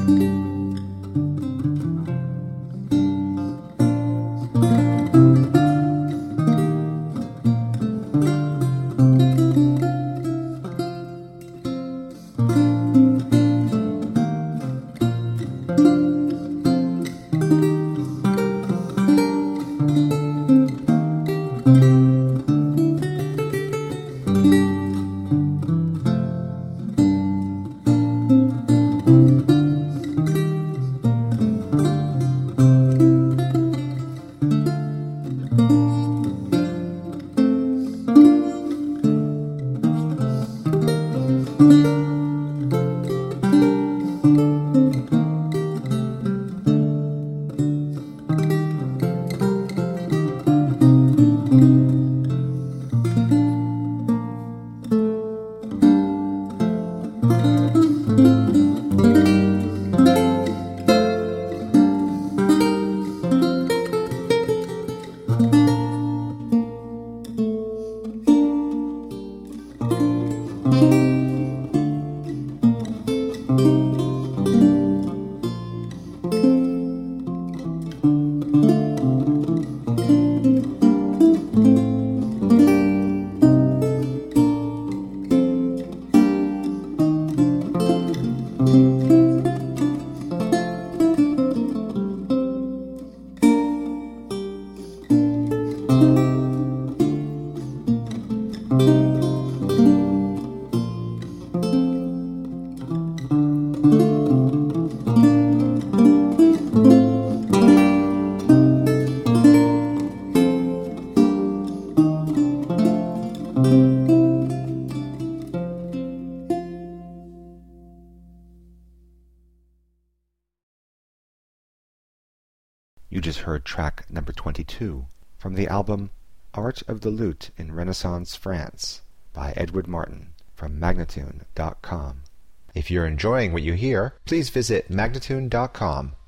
You just heard track number 22 from the album Art of the Lute in Renaissance France by Edward Martin from Magnatune.com. If you're enjoying what you hear, please visit Magnatune.com